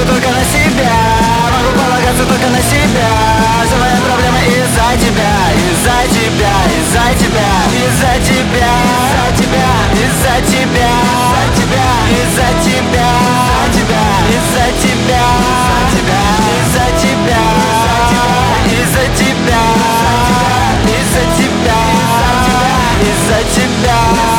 беру только на себя. Могу полагаться только на себя. Все мои проблемы из-за тебя, из-за тебя, из-за тебя, из-за тебя, из-за тебя, из-за тебя, из-за тебя, из-за тебя, из-за тебя, из-за тебя, из-за тебя.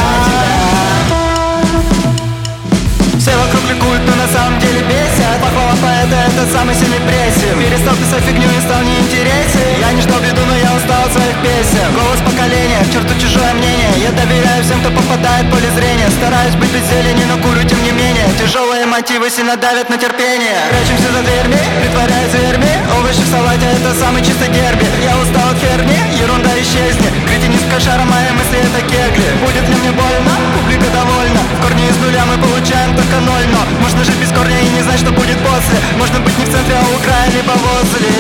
Все вокруг ликуют, но на самом деле бесят. Похвала поэта — это самый сильный прессинг. Перестал писать фигню и стал неинтересен. Я не ждал беду, но я устал от своих песен. Голос поколения, к черту чужое мнение. Я доверяю всем, кто попадает в поле зрения. Стараюсь быть без зелени, но курю тем не менее. Тяжелые мотивы сильно давят на терпение. Прячемся за дверьми, притворяясь зверьми. Овощи в салате — это самый чистый герби. Я устал от херни, ерунда исчезнет. Кретинизм кошара, мои мысли — это кегли. Будет ли мне больно? Публика довольна. В корне из нуля мы получаем только ноль. Но можно жить без корня и не знать, что будет после. Можно быть не в центре, а у края, либо возле.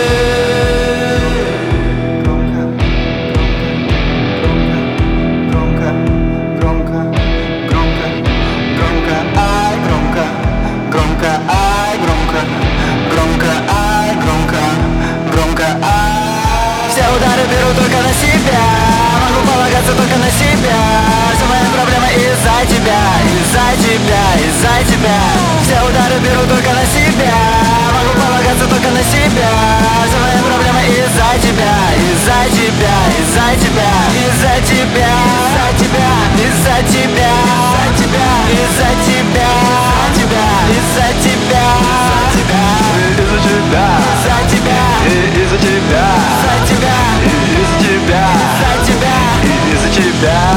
Все удары беру только на себя. Могу полагаться только на себя. Все мои проблемы из-за тебя, из-за тебя, из-за тебя. Все удары беру только на себя. Могу полагаться только на себя. Все мои проблемы из-за тебя, из-за тебя, из-за тебя, из-за тебя, из-за тебя, из-за тебя, из-за тебя, из-за тебя, из-за тебя, Из-за тебя, из-за тебя, из-за тебя, из-за тебя, из-за тебя.